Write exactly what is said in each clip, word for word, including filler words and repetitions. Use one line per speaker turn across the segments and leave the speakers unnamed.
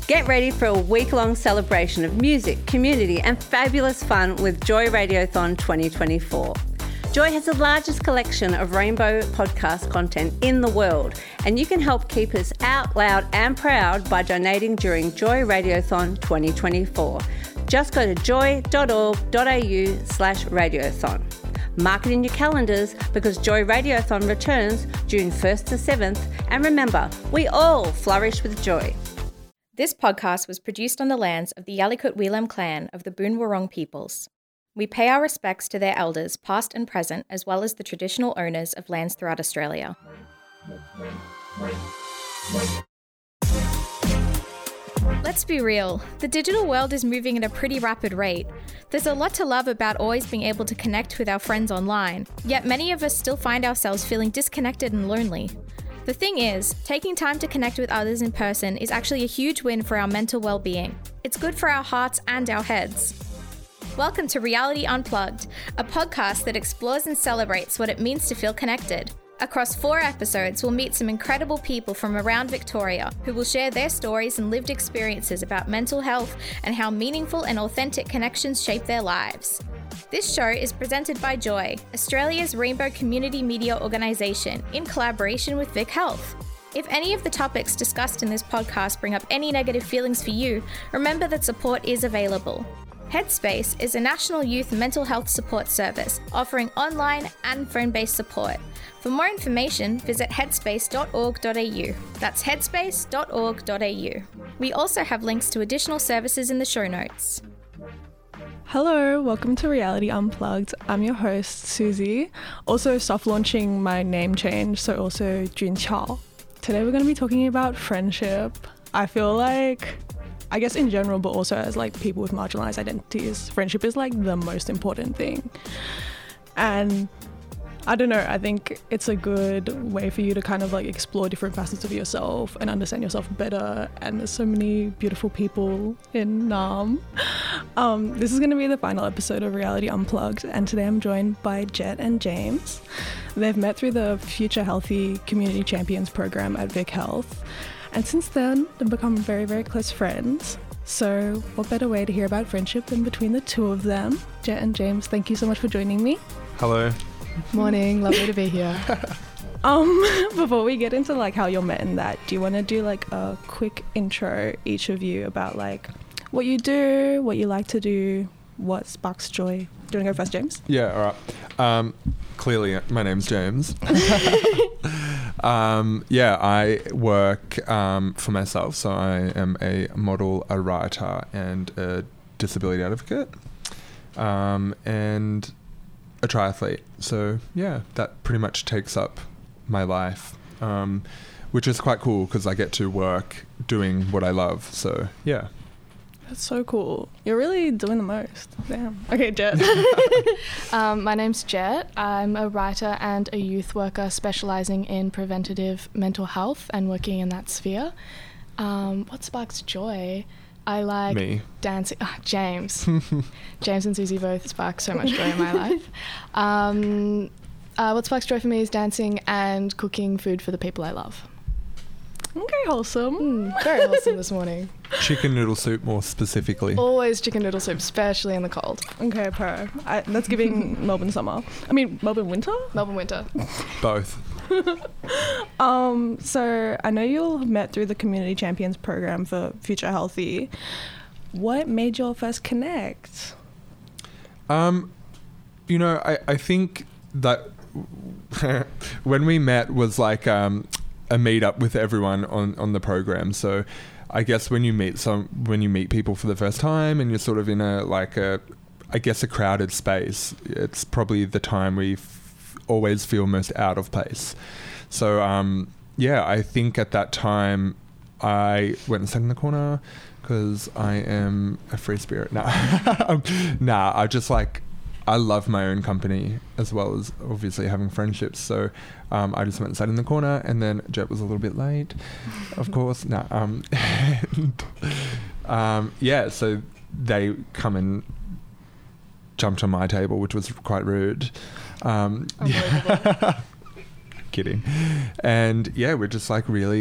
Get ready for a week-long celebration of music, community and fabulous fun with Joy Radiothon twenty twenty-four. Joy has the largest collection of rainbow podcast content in the world, and you can help keep us out loud and proud by donating during Joy Radiothon twenty twenty-four. Just go to joy.org.au slash radiothon. Mark it in your calendars because Joy Radiothon returns June first to seventh, and remember, we all flourish with joy.
This podcast was produced on the lands of the Yalukit Weelam clan of the Boon Wurrung peoples. We pay our respects to their elders, past and present, as well as the traditional owners of lands throughout Australia. Let's be real, the digital world is moving at a pretty rapid rate. There's a lot to love about always being able to connect with our friends online, yet many of us still find ourselves feeling disconnected and lonely. The thing is, taking time to connect with others in person is actually a huge win for our mental well-being. It's good for our hearts and our heads. Welcome to Reality Unplugged, a podcast that explores and celebrates what it means to feel connected. Across four episodes, we'll meet some incredible people from around Victoria who will share their stories and lived experiences about mental health and how meaningful and authentic connections shape their lives. This show is presented by Joy, Australia's Rainbow Community Media Organisation, in collaboration with Vic Health. If any of the topics discussed in this podcast bring up any negative feelings for you, remember that support is available. Headspace is a national youth mental health support service offering online and phone-based support. For more information, visit headspace dot org dot a u. That's headspace dot org dot a u. We also have links to additional services in the show notes.
Hello, welcome to Reality Unplugged. I'm your host, Susie. Also soft launching my name change, so also Jun Chao. Today we're going to be talking about friendship. I feel like, I guess in general, but also as like people with marginalized identities, friendship is like the most important thing. And I don't know, I think it's a good way for you to kind of like explore different facets of yourself and understand yourself better. And there's so many beautiful people in Naarm. Um, this is going to be the final episode of Reality Unplugged, and today I'm joined by Jet and James. They've met through the Future Healthy Community Champions program at Vic Health, and since then they've become very, very close friends. So what better way to hear about friendship than between the two of them? Jet and James, thank you so much for joining me.
Hello.
Morning, lovely to be here.
Um, before we get into like how you're met and that, do you want to do like a quick intro, each of you, about like what you do, what you like to do, what sparks joy? Do you want to go first, James?
Yeah, all right. Um, clearly, my name's James. um, yeah, I work um, for myself, so I am a model, a writer, and a disability advocate, um, and a triathlete. So yeah, that pretty much takes up my life, um, which is quite cool because I get to work doing what I love. So yeah.
That's so cool. You're really doing the most. Damn. Okay, Jet.
um, my name's Jet. I'm a writer and a youth worker specialising in preventative mental health and working in that sphere. Um, what sparks joy? I like
Me.
dancing. Oh, James. James and Susie both spark so much joy in my life. Um, uh, what sparks joy for me is dancing and cooking food for the people I love.
Okay, wholesome.
Mm, very wholesome this morning.
Chicken noodle soup, more specifically.
Always chicken noodle soup, especially in the cold.
Okay, pro. I, that's giving Melbourne summer. I mean, Melbourne winter?
Melbourne winter.
Both.
um, so I know you all met through the Community Champions program for Future Healthy. What made you all first connect?
Um, you know, I, I think that when we met was like um, a meet up with everyone on, on the program. So I guess when you meet some, when you meet people for the first time and you're sort of in a, like a, I guess a crowded space, it's probably the time we f- always feel most out of place. So, um, yeah, I think at that time I went and sat in the corner because I am a free spirit. Nah, nah, I just like, I love my own company as well as obviously having friendships. So um, I just went and sat in the corner, and then Jet was a little bit late, of course. Nah, um, and, um, yeah, so they come and jumped on my table, which was quite rude. Um, yeah. Kidding. And yeah, we're just like really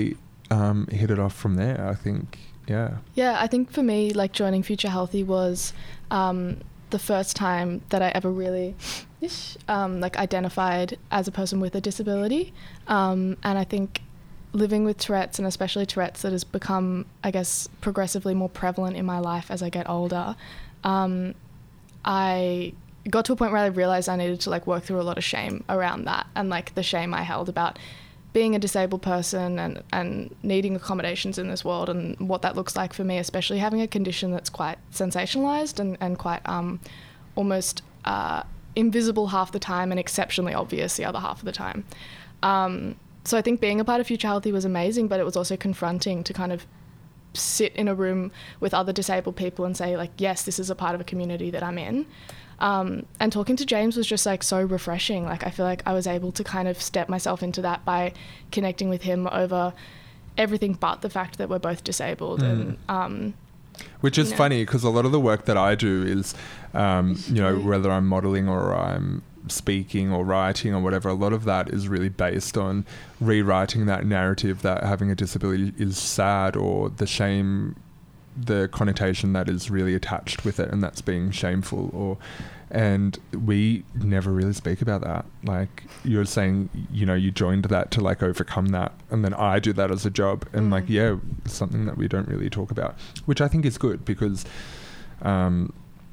um, hit it off from there, I think. Yeah.
Yeah, I think for me, like joining Future Healthy was um, the first time that I ever really um, like identified as a person with a disability. Um, and I think living with Tourette's, and especially Tourette's that has become, I guess, progressively more prevalent in my life as I get older, um, I got to a point where I realized I needed to like work through a lot of shame around that, and like the shame I held about being a disabled person and, and needing accommodations in this world, and what that looks like for me, especially having a condition that's quite sensationalized and, and quite um, almost uh, invisible half the time and exceptionally obvious the other half of the time. Um, so I think being a part of Future Healthy was amazing, but it was also confronting to kind of sit in a room with other disabled people and say like, yes, this is a part of a community that I'm in. Um, and talking to James was just like so refreshing. Like I feel like I was able to kind of step myself into that by connecting with him over everything but the fact that we're both disabled. Mm. And um,
which is
you know.
funny because a lot of the work that I do is, um, you know, whether I'm modelling or I'm speaking or writing or whatever, a lot of that is really based on rewriting that narrative that having a disability is sad, or the shame, the connotation that is really attached with it, and that's being shameful. Or and we never really speak about that. Like you're saying, you know, you joined that to like overcome that, and then I do that as a job, and mm. like yeah, it's something that we don't really talk about, which I think is good because um,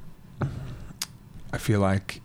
I feel like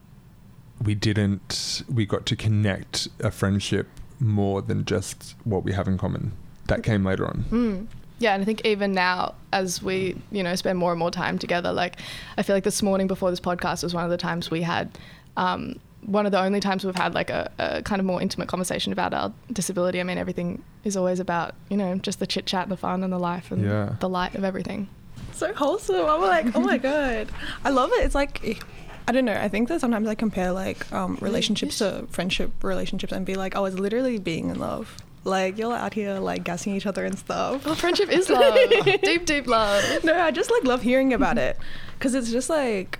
we didn't we got to connect a friendship more than just what we have in common. That came later on.
Mm. Yeah, and I think even now, as we, you know, spend more and more time together, like I feel like this morning before this podcast was one of the times we had, um, one of the only times we've had like a, a kind of more intimate conversation about our disability. I mean, everything is always about, you know, just the chit chat and the fun and the life and
yeah.
the light of everything.
So wholesome. I'm like, oh my God. I love it. It's like, I don't know. I think that sometimes I compare like um, relationships to friendship relationships and be like, oh, it's literally being in love. Like, you're out here, like, gassing each other and stuff.
Oh, friendship is love. Deep, deep love.
No, I just, like, love hearing about it. Because it's just, like,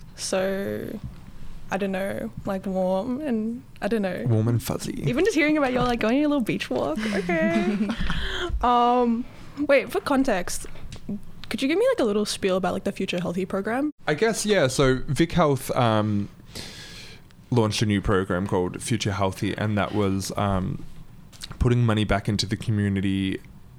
so, I don't know, like, warm and, I don't know.
Warm and fuzzy.
Even just hearing about you, like, going on a little beach walk. Okay. um, wait, for context, could you give me, like, a little spiel about, like, the Future Healthy program?
I guess, yeah. So, Vic Health um, launched a new program called Future Healthy, and that was... Um, putting money back into the community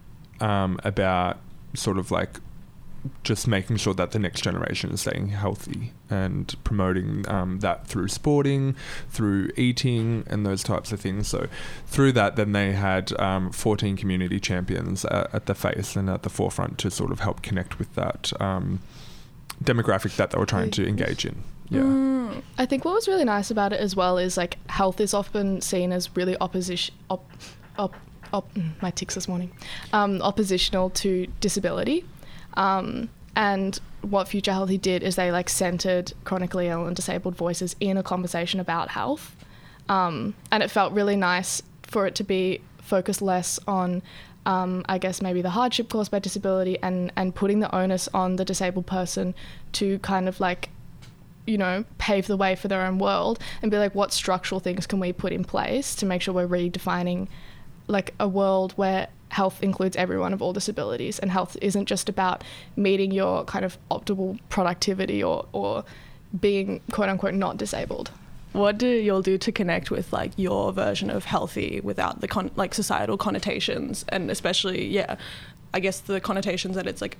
um, about sort of like just making sure that the next generation is staying healthy, and promoting um, that through sporting, through eating and those types of things. So through that, then they had um, fourteen community champions at, at the face and at the forefront to sort of help connect with that um, demographic that they were trying to engage in. Yeah.
Mm, I think what was really nice about it as well is like health is often seen as really opposition, op, op, op, my tics this morning, um, oppositional to disability. Um, and what Future Healthy did is they like centered chronically ill and disabled voices in a conversation about health. Um, and it felt really nice for it to be focused less on Um, I guess maybe the hardship caused by disability and, and putting the onus on the disabled person to kind of like, you know, pave the way for their own world and be like, what structural things can we put in place to make sure we're redefining like a world where health includes everyone of all disabilities, and health isn't just about meeting your kind of optimal productivity or, or being quote unquote not disabled.
What do y'all do to connect with like your version of healthy without the con- like societal connotations, and especially, yeah, I guess the connotations that it's like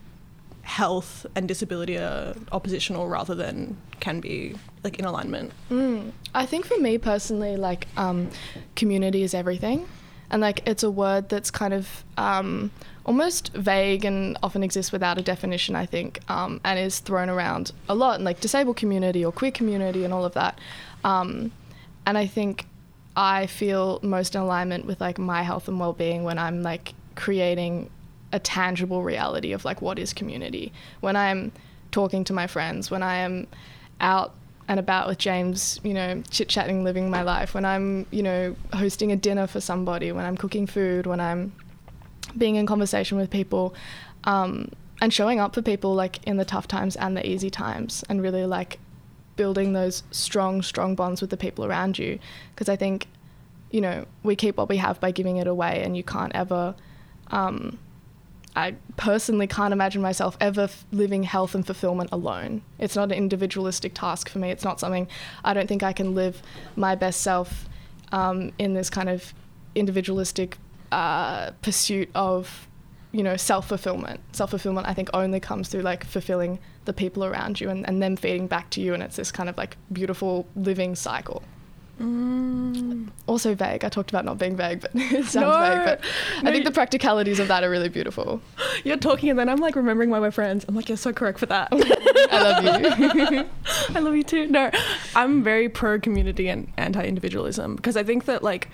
health and disability are oppositional rather than can be like in alignment?
Mm. I think for me personally, like um, community is everything. And like it's a word that's kind of um, almost vague and often exists without a definition, I think, um, and is thrown around a lot in like disabled community or queer community and all of that. Um, and I think I feel most in alignment with like my health and well-being when I'm like creating a tangible reality of like what is community. When I'm talking to my friends, when I am out and about with James, you know, chit-chatting, living my life, when I'm, you know, hosting a dinner for somebody, when I'm cooking food, when I'm being in conversation with people, um, and showing up for people like in the tough times and the easy times, and really like building those strong, strong bonds with the people around you. Because I think, you know, we keep what we have by giving it away, and you can't ever um, I personally can't imagine myself ever f- living health and fulfillment alone. It's not an individualistic task for me. It's not something, I don't think I can live my best self um, in this kind of individualistic uh, pursuit of, you know, self-fulfillment. Self-fulfillment, I think, only comes through like fulfilling the people around you and, and them feeding back to you. And it's this kind of like beautiful living cycle. Mm. Also vague. I talked about not being vague, but it sounds no, vague. But no, I think the practicalities of that are really beautiful.
You're talking and then I'm like remembering why we're friends. I'm like, you're so correct for that.
I love you.
I love you too. No, I'm very pro community and anti-individualism because I think that like,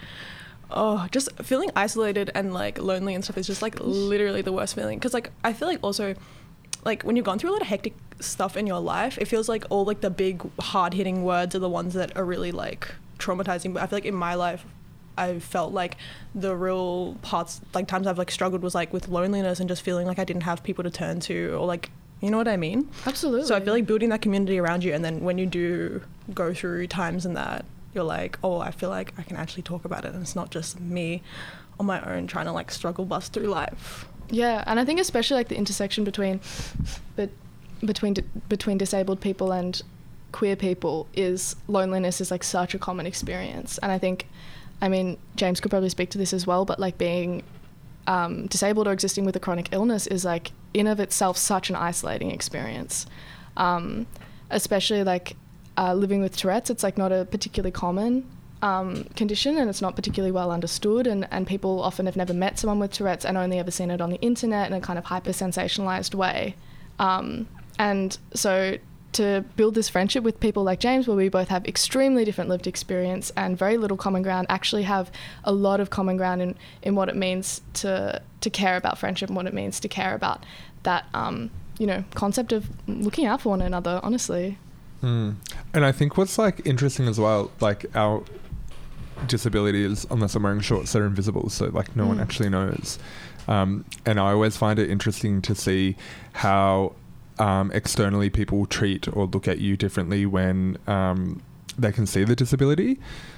oh, just feeling isolated and like lonely and stuff is just like literally the worst feeling. Because like I feel like also like when you've gone through a lot of hectic stuff in your life, it feels like all like the big hard-hitting words are the ones that are really like traumatizing. But I feel like in my life I felt like the real parts, like times I've like struggled was like with loneliness and just feeling like I didn't have people to turn to, or like, you know what I mean?
Absolutely.
So I feel like building that community around you, and then when you do go through times in that, you're like, oh, I feel like I can actually talk about it and it's not just me on my own trying to like struggle bust through life.
Yeah, and I think especially like the intersection between but between between disabled people and queer people is loneliness is like such a common experience. And I think, I mean, James could probably speak to this as well, but like being um, disabled or existing with a chronic illness is like in of itself such an isolating experience. Um, especially like uh, living with Tourette's, it's like not a particularly common um, condition, and it's not particularly well understood, and, and people often have never met someone with Tourette's and only ever seen it on the internet in a kind of hyper-sensationalized way. Um, and so to build this friendship with people like James, where we both have extremely different lived experience and very little common ground, actually have a lot of common ground in, in what it means to to care about friendship and what it means to care about that, um, you know, concept of looking out for one another, honestly.
Mm. And I think what's like interesting as well, like our disabilities, unless I'm wearing shorts, they're invisible, so like no mm. one actually knows. Um, and I always find it interesting to see how um, externally people treat or look at you differently when um, they can see the disability.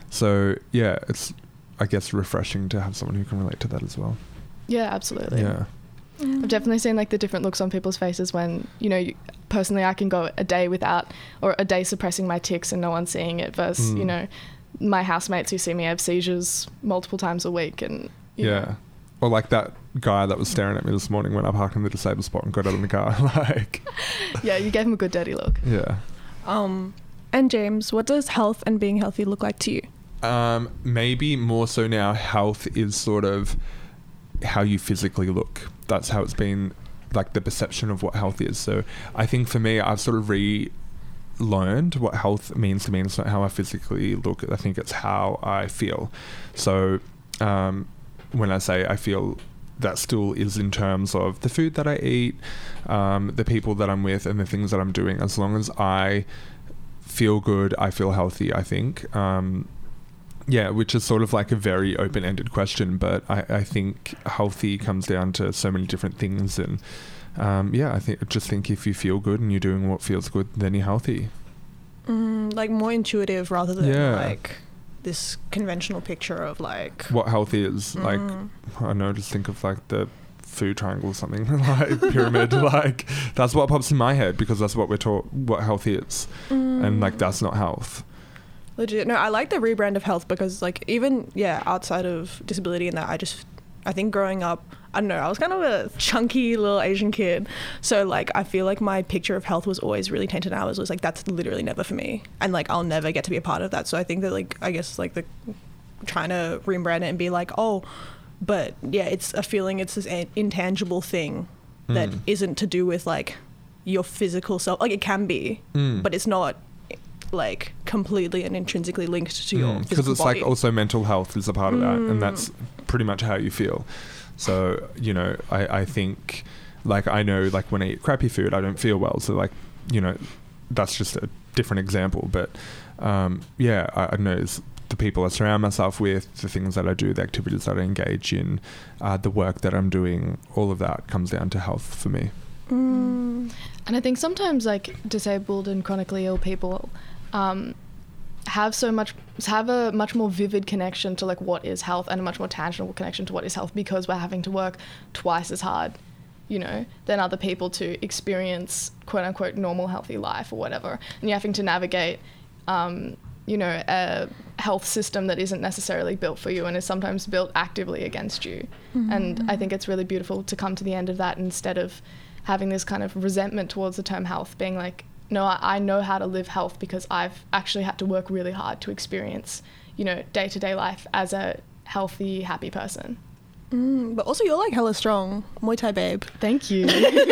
So yeah, it's, I guess, refreshing to have someone who can relate to that as well.
Yeah, absolutely.
Yeah.
I've definitely seen like the different looks on people's faces when, you know, you, personally I can go a day without, or a day suppressing my tics and no one seeing it, versus, mm. you know, my housemates who see me have seizures multiple times a week. And you
yeah.
know.
Or like that guy that was staring at me this morning when I parked in the disabled spot and got out of the car. Like,
yeah, you gave him a good dirty look.
Yeah.
Um, and James, what does health and being healthy look like to you?
Um, maybe more so now, health is sort of how you physically look. That's how it's been, like the perception of what health is. So I think for me, I've sort of relearned what health means to me. It's not how I physically look. I think it's how I feel. So um, when I say I feel, that still is in terms of the food that I eat, um, the people that I'm with, and the things that I'm doing. As long as I feel good, I feel healthy, I think. Um, Yeah, which is sort of like a very open-ended question, but I, I think healthy comes down to so many different things, and um, yeah, I think just think if you feel good and you're doing what feels good, then you're healthy.
Mm, like more intuitive rather than
yeah.
like this conventional picture of like
what health is. Mm. Like I don't know, just think of like the food triangle or something, like pyramid. Like that's what pops in my head because that's what we're taught what health is, mm. and like that's not health.
Legit. No, I like the rebrand of health because like even, yeah, outside of disability and that, I just, I think growing up, I don't know, I was kind of a chunky little Asian kid. So like, I feel like my picture of health was always really tainted. And I was, was like, that's literally never for me. And like, I'll never get to be a part of that. So I think that like, I guess like the trying to rebrand it and be like, oh, but yeah, it's a feeling, it's this intangible thing mm. that isn't to do with like your physical self. Like it can be, mm. but it's not like completely and intrinsically linked to your mm, physical
because it's
body.
Like also mental health is a part of that, and that's pretty much how you feel. So you know, I, I think like I know like when I eat crappy food I don't feel well, so like you know that's just a different example, but um, yeah I, I know it's the people I surround myself with, the things that I do, the activities that I engage in, uh, the work that I'm doing, all of that comes down to health for me.
Mm. And I think sometimes like disabled and chronically ill people, Um, have so much have a much more vivid connection to like what is health, and a much more tangible connection to what is health, because we're having to work twice as hard, you know, than other people to experience quote unquote normal healthy life or whatever, and you're having to navigate um you know a health system that isn't necessarily built for you and is sometimes built actively against you. Mm-hmm. And I think it's really beautiful to come to the end of that, instead of having this kind of resentment towards the term health, being like, no, I, I know how to live health because I've actually had to work really hard to experience, you know, day-to-day life as a healthy, happy person.
Mm, but also you're like hella strong. Muay Thai babe.
Thank you.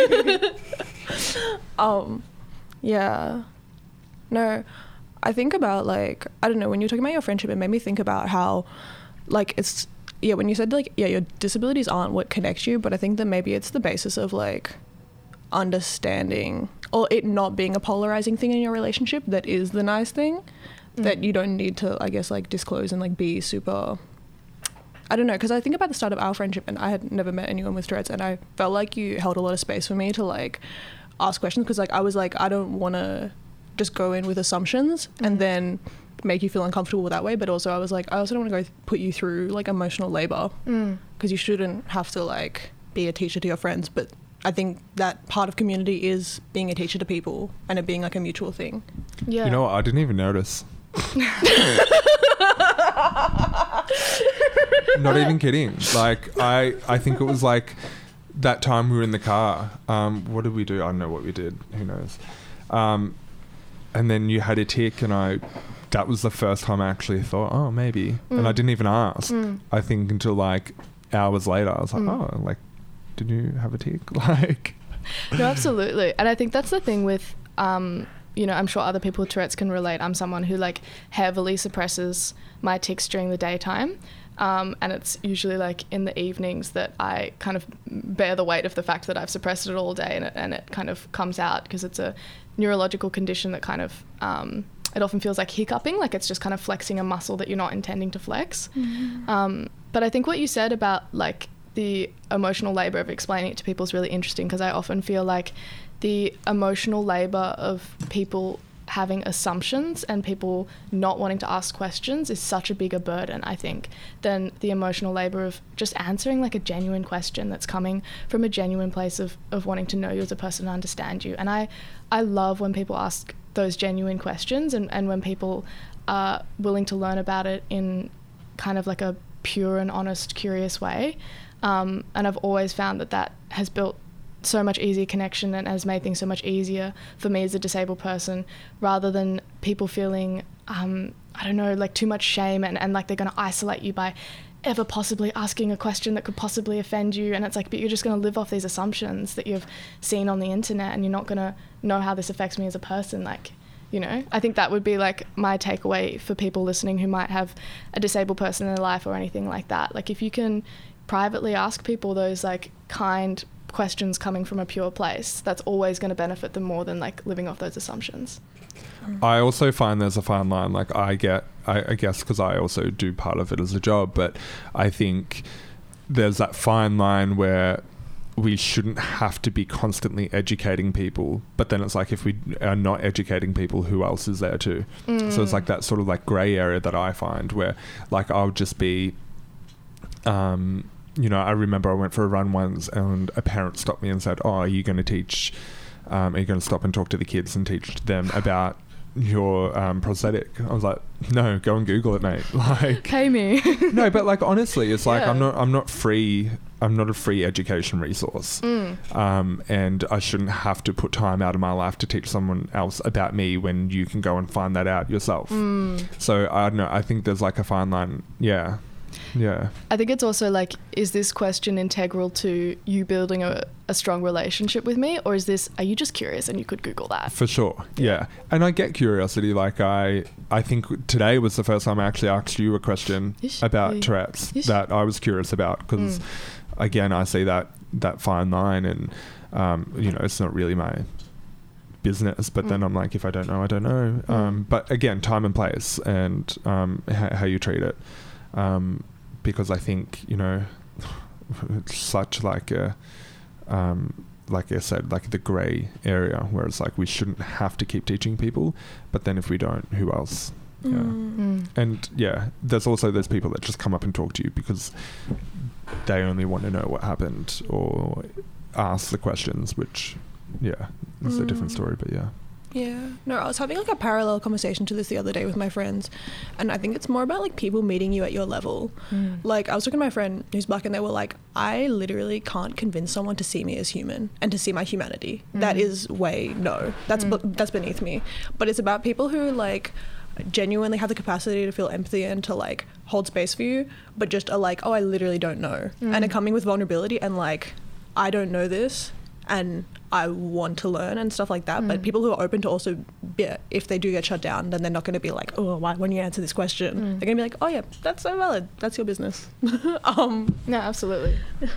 um, yeah. No, I think about like, I don't know, when you're talking about your friendship, it made me think about how like it's, yeah, when you said like, yeah, your disabilities aren't what connects you, but I think that maybe it's the basis of like understanding, or it not being a polarizing thing in your relationship that is the nice thing, mm. that you don't need to, I guess, like disclose and like be super, I don't know, because I think about the start of our friendship and I had never met anyone with Tourette's, and I felt like you held a lot of space for me to like ask questions, because like I was like, I don't want to just go in with assumptions mm. and then make you feel uncomfortable that way, but also I was like, I also don't want to go th- put you through like emotional labor, because mm. you shouldn't have to like be a teacher to your friends. But I think that part of community is being a teacher to people and it being like a mutual thing.
Yeah.
You know what? I didn't even notice. Not even kidding. Like I, I think it was like that time we were in the car. Um, what did we do? I don't know what we did. Who knows? Um, and then you had a tick, and I. That was the first time I actually thought, oh, maybe. Mm. And I didn't even ask. Mm. I think until like hours later, I was like, mm. oh, like, did you have a tick? Like,
no, absolutely. And I think that's the thing with, um, you know, I'm sure other people with Tourette's can relate. I'm someone who like heavily suppresses my tics during the daytime. Um, and it's usually like in the evenings that I kind of bear the weight of the fact that I've suppressed it all day, and it, and it kind of comes out, because it's a neurological condition that kind of, um, it often feels like hiccuping, like it's just kind of flexing a muscle that you're not intending to flex. Mm-hmm. Um, but I think what you said about like the emotional labor of explaining it to people is really interesting, because I often feel like the emotional labor of people having assumptions and people not wanting to ask questions is such a bigger burden, I think, than the emotional labor of just answering like a genuine question that's coming from a genuine place of, of wanting to know you as a person and understand you. And I, I love when people ask those genuine questions, and, and when people are willing to learn about it in kind of like a pure and honest, curious way. Um, and I've always found that that has built so much easier connection and has made things so much easier for me as a disabled person, rather than people feeling, um, I don't know, like too much shame and, and like they're going to isolate you by ever possibly asking a question that could possibly offend you. And it's like, but you're just going to live off these assumptions that you've seen on the internet, and you're not going to know how this affects me as a person. Like, you know, I think that would be like my takeaway for people listening who might have a disabled person in their life or anything like that. Like, if you can privately ask people those like kind questions coming from a pure place, that's always going to benefit them more than like living off those assumptions.
I also find there's a fine line. Like I get, I, I guess because I also do part of it as a job, but I think there's that fine line where we shouldn't have to be constantly educating people, but then it's like, if we are not educating people, who else is there to? Mm. So it's like that sort of like grey area that I find, where like I'll just be, um, you know, I remember I went for a run once and a parent stopped me and said, oh, are you going to teach, um, are you going to stop and talk to the kids and teach them about your um, prosthetic? I was like, no, go and Google it, mate. Like,
pay me.
No, but like honestly, it's like,
yeah.
I'm not, I'm not free. I'm not a free education resource. Mm. Um, and I shouldn't have to put time out of my life to teach someone else about me when you can go and find that out yourself. Mm. So I don't know. I think there's like a fine line. Yeah. Yeah.
I think it's also like, is this question integral to you building a, a strong relationship with me, or is this, are you just curious and you could Google that?
For sure. Yeah. yeah. And I get curiosity. Like I, I think today was the first time I actually asked you a question Ish. about Ish. Tourette's Ish. that I was curious about, because mm. again, I see that, that fine line, and, um, you know, it's not really my business, but mm. then I'm like, if I don't know, I don't know. Mm. Um, but again, time and place, and, um, h- how you treat it. Um, because I think, you know, it's such like a, um, like I said, like the grey area where it's like we shouldn't have to keep teaching people, but then if we don't, who else? Yeah.
Mm.
And yeah, there's also those people that just come up and talk to you because they only want to know what happened or ask the questions, which, yeah, is mm. a different story, but yeah.
Yeah. No, I was having like a parallel conversation to this the other day with my friends, and I think it's more about like people meeting you at your level. Mm. Like I was talking to my friend who's black, and they were like, I literally can't convince someone to see me as human and to see my humanity. Mm. That is way no. That's mm. b- that's beneath me. But it's about people who like genuinely have the capacity to feel empathy and to like hold space for you, but just are like, oh, I literally don't know, mm. and are coming with vulnerability and like, I don't know this, and I want to learn and stuff like that. Mm. But people who are open to also be, if they do get shut down, then they're not going to be like, oh, why won't you answer this question? Mm. They're going to be like, oh yeah, that's so valid. That's your business. um,
no, absolutely.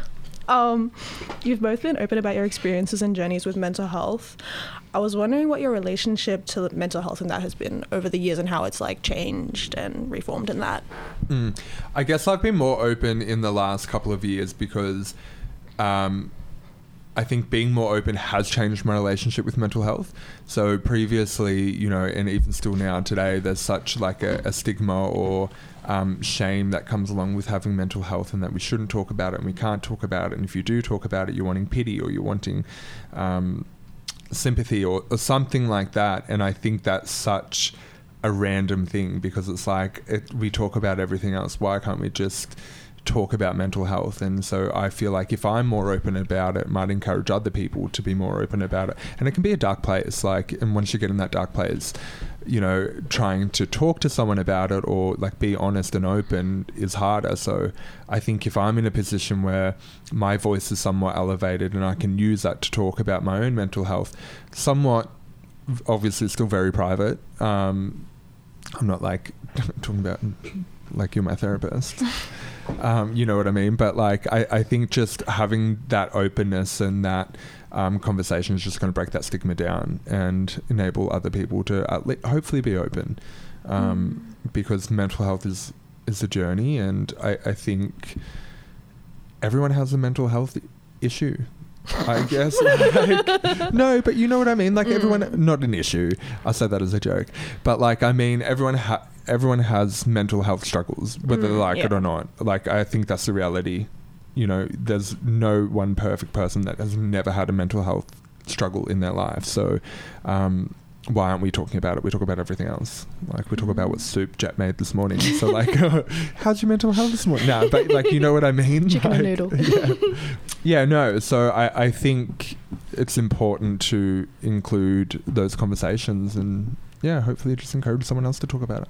Um, you've both been open about your experiences and journeys with mental health. I was wondering what your relationship to mental health and that has been over the years and how it's like changed and reformed in that.
Mm. I guess I've been more open in the last couple of years because um, I think being more open has changed my relationship with mental health. So previously, you know, and even still now today, there's such like a, a stigma or um, shame that comes along with having mental health, and that we shouldn't talk about it and we can't talk about it. And if you do talk about it, you're wanting pity or you're wanting um, sympathy or, or something like that. And I think that's such a random thing because it's like it, we talk about everything else. Why can't we just talk about mental health? And so I feel like if I'm more open about it, might encourage other people to be more open about it. And it can be a dark place, like, and once you get in that dark place, you know, trying to talk to someone about it or like be honest and open is harder. So I think if I'm in a position where my voice is somewhat elevated and I can use that to talk about my own mental health, somewhat obviously still very private. Um, I'm not like talking about like you're my therapist. Um, you know what I mean? But like, I, I think just having that openness and that um, conversation is just going to break that stigma down and enable other people to at le- hopefully be open, um, mm. because mental health is, is a journey. And I, I think everyone has a mental health issue. I guess. Like, no, but you know what I mean? Like mm. everyone, not an issue. I say that as a joke. But like, I mean, everyone ha- everyone has mental health struggles, whether mm, they like yeah. it or not. Like, I think that's the reality. You know, there's no one perfect person that has never had a mental health struggle in their life. So, um, why aren't we talking about it? We talk about everything else. Like, we talk about what soup Jet made this morning. So, like, how's your mental health this morning? No, but, like, you know what I mean?
Chicken
like,
and noodle.
Yeah. yeah, no. So, I, I think it's important to include those conversations and, yeah, hopefully just encourage someone else to talk about it.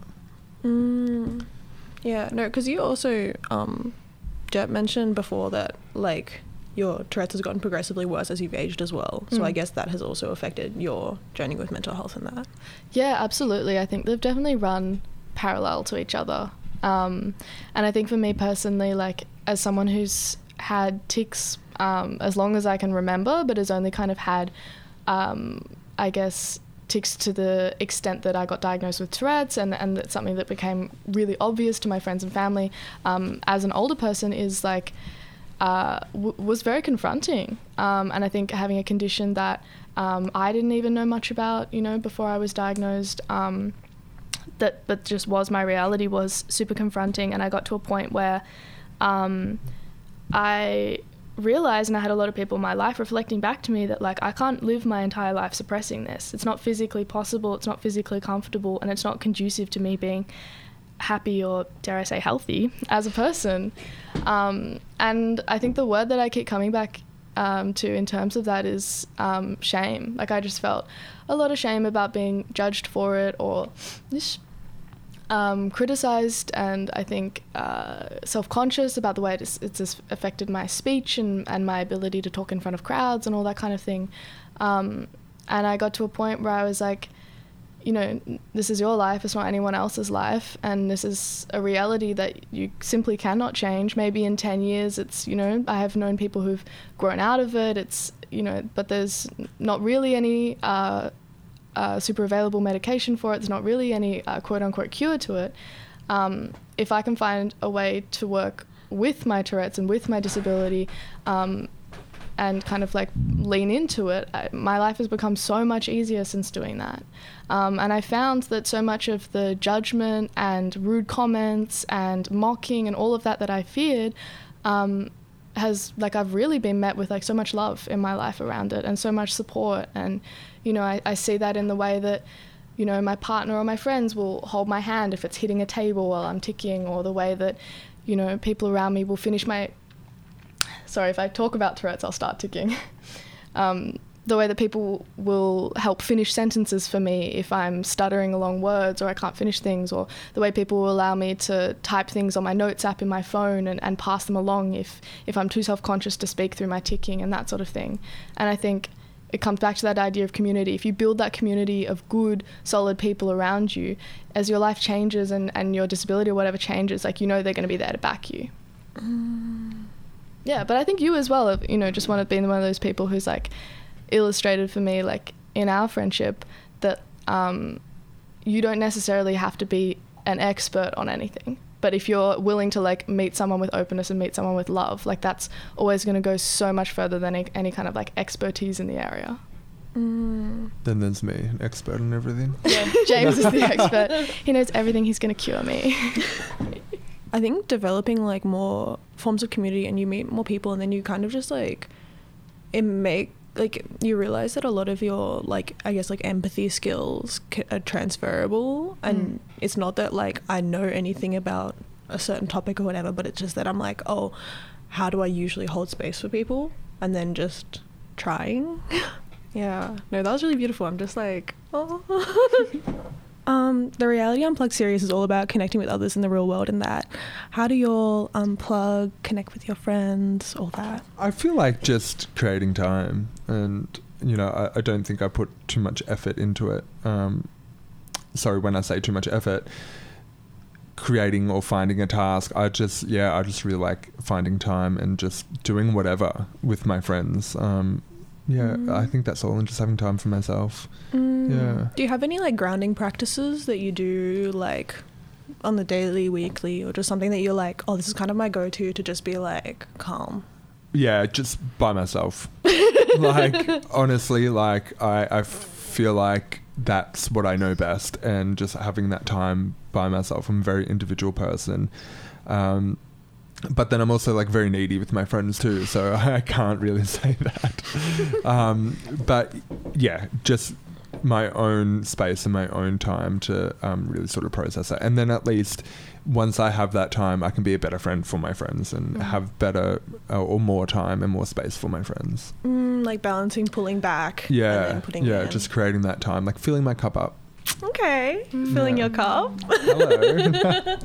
Mm. Yeah, no, because you also, um, Jet mentioned before that, like, your Tourette's has gotten progressively worse as you've aged as well. So mm. I guess that has also affected your journey with mental health and that.
Yeah, absolutely. I think they've definitely run parallel to each other. Um, and I think for me personally, like, as someone who's had tics um, as long as I can remember, but has only kind of had, um, I guess, tics to the extent that I got diagnosed with Tourette's, and, and it's something that became really obvious to my friends and family um, as an older person is like, Uh, w- was very confronting, um, and I think having a condition that um, I didn't even know much about, you know, before I was diagnosed, um, that but just was my reality was super confronting, and I got to a point where um, I realized, and I had a lot of people in my life reflecting back to me that like I can't live my entire life suppressing this. It's not physically possible. It's not physically comfortable, and it's not conducive to me being happy or, dare I say, healthy as a person. Um, and I think the word that I keep coming back um, to in terms of that is um, shame. Like, I just felt a lot of shame about being judged for it or just um, criticized, and I think uh, self-conscious about the way it's, it's affected my speech and, and my ability to talk in front of crowds and all that kind of thing. Um, and I got to a point where I was like, you know, this is your life, it's not anyone else's life, and this is a reality that you simply cannot change. Maybe in ten years it's, you know, I have known people who've grown out of it, it's, you know, but there's not really any uh, uh, super available medication for it, there's not really any uh, quote-unquote cure to it. Um, if I can find a way to work with my Tourette's and with my disability, um, and kind of like lean into it, I, my life has become so much easier since doing that. Um, and I found that so much of the judgment and rude comments and mocking and all of that that I feared um, has, like, I've really been met with like so much love in my life around it and so much support. And, you know, I, I see that in the way that, you know, my partner or my friends will hold my hand if it's hitting a table while I'm ticking, or the way that, you know, people around me will finish my, sorry, if I talk about Tourette's, I'll start ticking. um, the way that people will help finish sentences for me if I'm stuttering along words or I can't finish things, or the way people will allow me to type things on my notes app in my phone and, and pass them along if, if I'm too self-conscious to speak through my ticking and that sort of thing. And I think it comes back to that idea of community. If you build that community of good, solid people around you, as your life changes and, and your disability or whatever changes, like, you know they're going to be there to back you. Mm. Yeah, but I think you as well have, you know, just want to be one of those people who's like illustrated for me, like in our friendship, that um, you don't necessarily have to be an expert on anything. But if you're willing to like meet someone with openness and meet someone with love, like that's always going to go so much further than any, any kind of like expertise in the area.
Mm.
Then there's me, an expert on everything.
Yeah, James is the expert. He knows everything. He's going to cure me.
I think developing like more forms of community and you meet more people, and then you kind of just like, it make, like you realize that a lot of your like, I guess like empathy skills are transferable, and mm. it's not that like I know anything about a certain topic or whatever, but it's just that I'm like, oh, how do I usually hold space for people, and then just trying. Yeah, no, that was really beautiful. I'm just like, oh. Um, the Reality Unplugged series is all about connecting with others in the real world, and that. How do you all unplug, connect with your friends, all that?
I feel like just creating time, and, you know, I, I don't think I put too much effort into it. Um, sorry, when I say too much effort, creating or finding a task, I just, yeah, I just really like finding time and just doing whatever with my friends. Um, yeah, mm. I think that's all, and just having time for myself.
Mm.
Yeah.
Do you have any like grounding practices that you do like on the daily, weekly, or just something that you're like, oh, this is kind of my go-to to just be like calm?
Yeah, just by myself. Like, honestly, like I, I feel like that's what I know best, and just having that time by myself. I'm a very individual person. Um, But then I'm also like very needy with my friends too, so I can't really say that. um, but yeah, just my own space and my own time to um, really sort of process it. And then at least once I have that time, I can be a better friend for my friends and mm. have better uh, or more time and more space for my friends.
Mm, like balancing, pulling back.
Yeah,
and then putting
yeah,
in.
just creating that time, like filling my cup up.
Okay, mm. filling
yeah.
your cup.
Hello.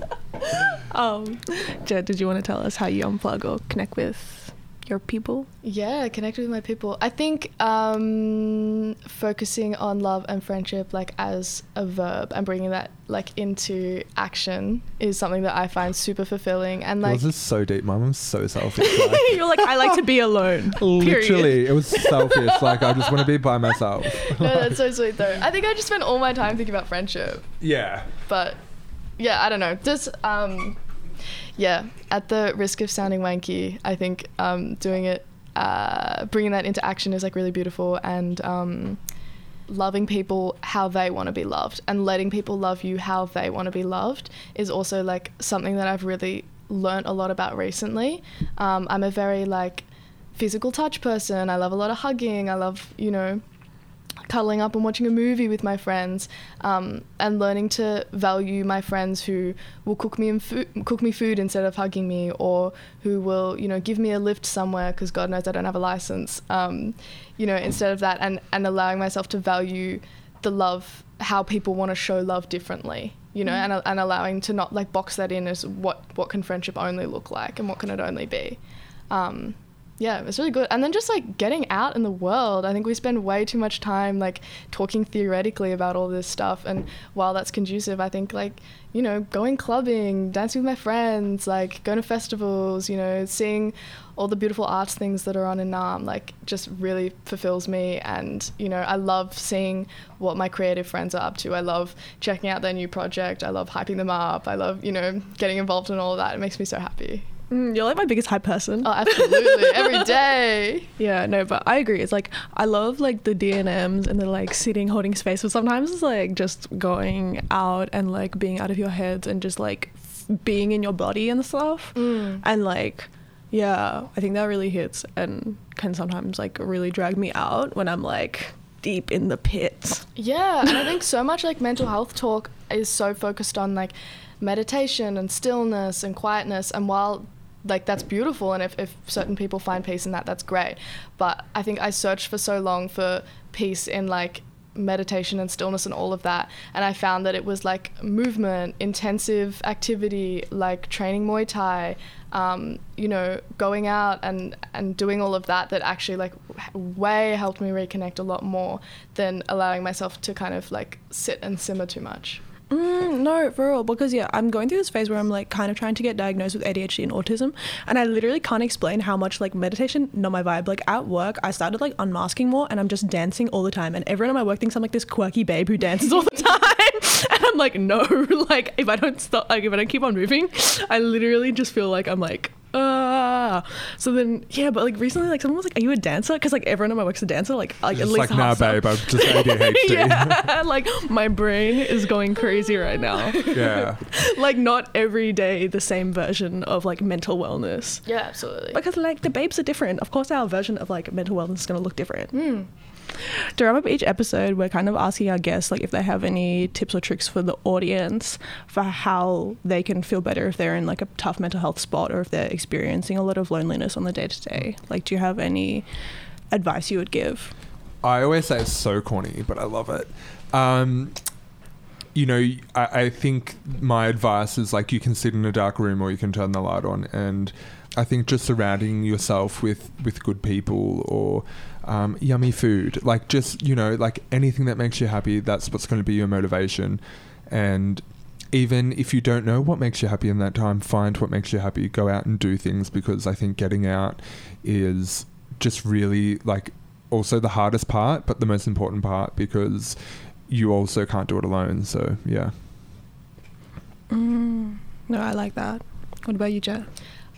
um, Jed, did you want to tell us how you unplug or connect with your people?
Yeah, connect with my people. I think um, focusing on love and friendship like as a verb and bringing that like into action is something that I find super fulfilling. And like,
yours is so deep, Mum. I'm so selfish. Like,
you're like, I like to be alone.
Literally, it was selfish. Like, I just want to be by myself.
No, that's so sweet though. I think I just spend all my time thinking about friendship.
Yeah.
But yeah, I don't know. Just um, yeah. At the risk of sounding wanky, I think um, doing it, uh, bringing that into action is like really beautiful, and um, loving people how they want to be loved and letting people love you how they want to be loved is also like something that I've really learnt a lot about recently. Um, I'm a very like physical touch person. I love a lot of hugging. I love, you know, cuddling up and watching a movie with my friends, um, and learning to value my friends who will cook me and fo- cook me food instead of hugging me, or who will, you know, give me a lift somewhere because God knows I don't have a license, um, you know, instead of that, and, and allowing myself to value the love, how people want to show love differently, you know, mm. and, and allowing to not like box that in as what, what can friendship only look like and what can it only be. Um, Yeah, it's really good. And then just like getting out in the world. I think we spend way too much time like talking theoretically about all this stuff. And while that's conducive, I think like, you know, going clubbing, dancing with my friends, like going to festivals, you know, seeing all the beautiful arts things that are on in Naarm, like just really fulfills me. And, you know, I love seeing what my creative friends are up to. I love checking out their new project. I love hyping them up. I love, you know, getting involved in all of that. It makes me so happy.
Mm, you're like my biggest hype person.
Oh, absolutely. Every day.
Yeah, no, but I agree. It's like, I love like the D and Ms and the like sitting, holding space, but sometimes it's like just going out and like being out of your heads and just like f- being in your body and stuff.
Mm.
And like, yeah, I think that really hits and can sometimes like really drag me out when I'm like deep in the pit.
Yeah, and I think so much like mental health talk is so focused on like meditation and stillness and quietness, and while like that's beautiful, and if, if certain people find peace in that, that's great, but I think I searched for so long for peace in like meditation and stillness and all of that, and I found that it was like movement, intensive activity, like training Muay Thai, um, you know, going out and and doing all of that that actually like way helped me reconnect a lot more than allowing myself to kind of like sit and simmer too much.
Mm, no, for real, because yeah, I'm going through this phase where I'm like kind of trying to get diagnosed with A D H D and autism, and I literally can't explain how much like meditation, not my vibe. Like at work, I started like unmasking more, and I'm just dancing all the time, and everyone at my work thinks I'm like this quirky babe who dances all the time, and I'm like, no, like if I don't stop, like if I don't keep on moving, I literally just feel like I'm like, ah. So then yeah, but like recently, like someone was like, "Are you a dancer?" Because like everyone at my work's a dancer, like like
It's
at least
like, nah,
half some.
babe, I'm just A D H D.
Yeah, like my brain is going crazy right now.
Yeah.
Like not every day the same version of like mental wellness,
Yeah, absolutely.
because like the babes are different. Of course our version of like mental wellness is going to look different.
Mm.
To wrap up each episode, we're kind of asking our guests like if they have any tips or tricks for the audience for how they can feel better if they're in like a tough mental health spot, or if they're experiencing a lot of loneliness on the day to day. Like, do you have any advice you would give?
I always say it's so corny, but I love it. Um, you know, I, I think my advice is like you can sit in a dark room or you can turn the light on, and I think just surrounding yourself with, with good people or um, yummy food, like just, you know, like anything that makes you happy, that's what's going to be your motivation. And even if you don't know what makes you happy in that time, find what makes you happy, go out and do things, because I think getting out is just really like also the hardest part, but the most important part, because you also can't do it alone. So yeah.
Mm, no, I like that. What about you, Jet?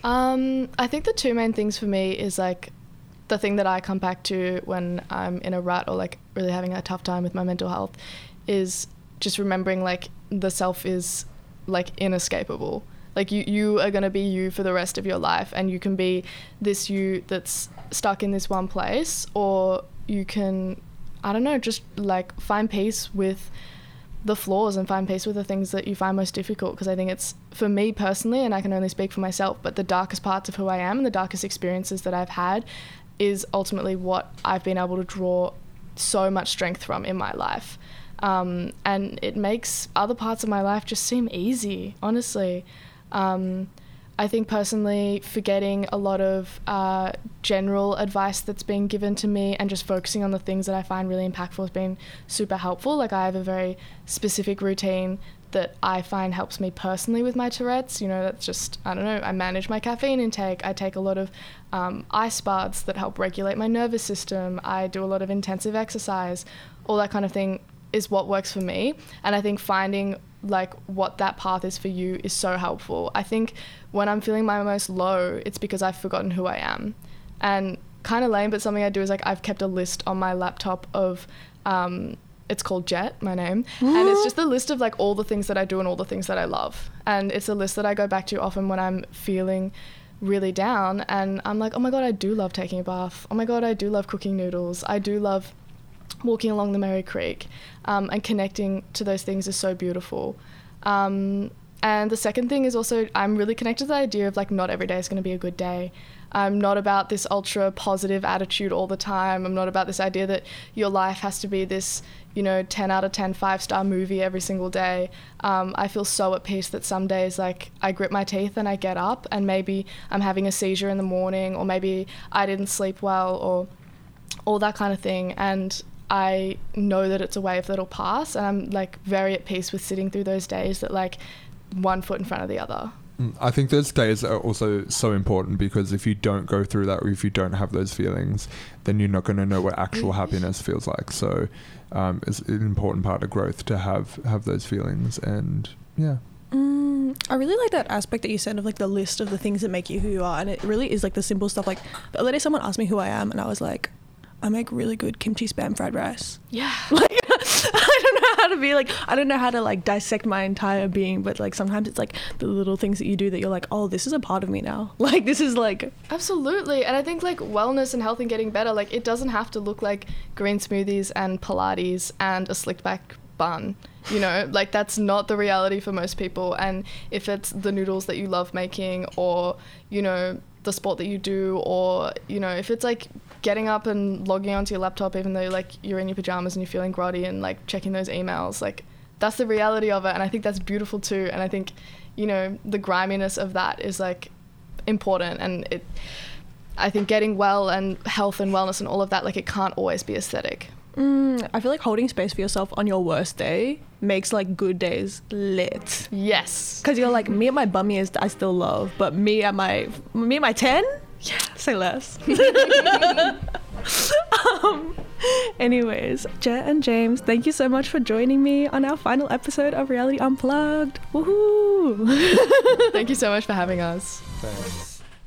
Um, I think the two main things for me is like the thing that I come back to when I'm in a rut or like really having a tough time with my mental health is just remembering like the self is like inescapable. Like you, you are going to be you for the rest of your life, and you can be this you that's stuck in this one place, or you can, I don't know, just like find peace with the flaws and find peace with the things that you find most difficult. Because I think it's, for me personally, and I can only speak for myself, but the darkest parts of who I am and the darkest experiences that I've had is ultimately what I've been able to draw so much strength from in my life. Um, and it makes other parts of my life just seem easy, honestly. Um, I think personally forgetting a lot of uh, general advice that's been given to me and just focusing on the things that I find really impactful has been super helpful. Like I have a very specific routine that I find helps me personally with my Tourette's. You know, that's just, I don't know, I manage my caffeine intake. I take a lot of um, ice baths that help regulate my nervous system. I do a lot of intensive exercise. All that kind of thing is what works for me. And I think finding like what that path is for you is so helpful. I think when I'm feeling my most low, it's because I've forgotten who I am. And kind of lame, but something I do is like I've kept a list on my laptop of, um, it's called Jet, my name. And it's just a list of like all the things that I do and all the things that I love. And it's a list that I go back to often when I'm feeling really down. And I'm like, oh my God, I do love taking a bath. Oh my God, I do love cooking noodles. I do love walking along the Merry Creek, um, and connecting to those things is so beautiful. Um, and the second thing is also I'm really connected to the idea of like not every day is going to be a good day. I'm not about this ultra positive attitude all the time. I'm not about this idea that your life has to be this, you know, ten out of ten five-star movie every single day. Um, I feel so at peace that some days like I grit my teeth and I get up and maybe I'm having a seizure in the morning, or maybe I didn't sleep well, or all that kind of thing. And I know that it's a wave that'll pass, and I'm like very at peace with sitting through those days that like one foot in front of the other.
I think those days are also so important, because if you don't go through that, or if you don't have those feelings, then you're not going to know what actual happiness feels like. So um, it's an important part of growth to have have those feelings. And yeah.
Mm, I really like that aspect that you said of like the list of the things that make you who you are, and it really is like the simple stuff. Like the other day someone asked me who I am and I was like, I make really good kimchi spam fried rice.
Yeah.
Like I don't know how to be like, I don't know how to like dissect my entire being, but like sometimes it's like the little things that you do that you're like, oh, this is a part of me now. Like this is like.
Absolutely. And I think like wellness and health and getting better, like it doesn't have to look like green smoothies and Pilates and a slicked back bun. You know, like that's not the reality for most people. And if it's the noodles that you love making, or, you know, the sport that you do, or, you know, if it's like getting up and logging onto your laptop even though like you're in your pajamas and you're feeling groggy and like checking those emails, like that's the reality of it. And I think that's beautiful too. And I think, you know, the griminess of that is like important. And it, I think getting well and health and wellness and all of that, like it can't always be aesthetic.
Mm, I feel like holding space for yourself on your worst day makes like good days lit.
Yes.
Because you're like, me at my bummiest I still love, but me at my me at my ten, yeah, say less. um, anyways, Jet and James, thank you so much for joining me on our final episode of Reality Unplugged. Woohoo!
Thank you so much for having us.
Thanks.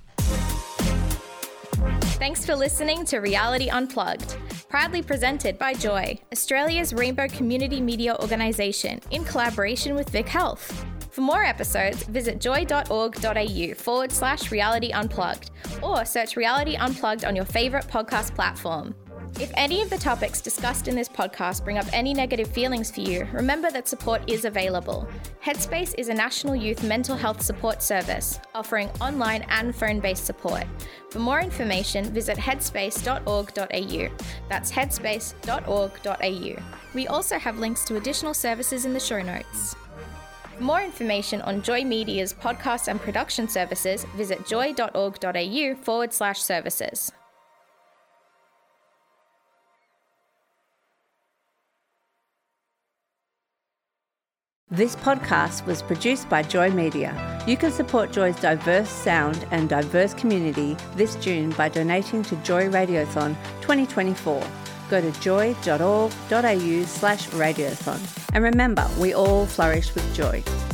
Thanks for listening to Reality Unplugged, proudly presented by Joy, Australia's Rainbow Community Media Organisation, in collaboration with Vic Health. For more episodes, visit joy.org.au forward slash Reality Unplugged, or search Reality Unplugged on your favourite podcast platform. If any of the topics discussed in this podcast bring up any negative feelings for you, remember that support is available. Headspace is a national youth mental health support service, offering online and phone-based support. For more information, visit headspace dot org dot a u. That's headspace dot org dot a u. We also have links to additional services in the show notes. For more information on Joy Media's podcast and production services, visit joy.org.au forward slash services.
This podcast was produced by Joy Media. You can support Joy's diverse sound and diverse community this June by donating to Joy Radiothon twenty twenty-four. Go to joy.org.au slash radiothon. And remember, we all flourish with joy.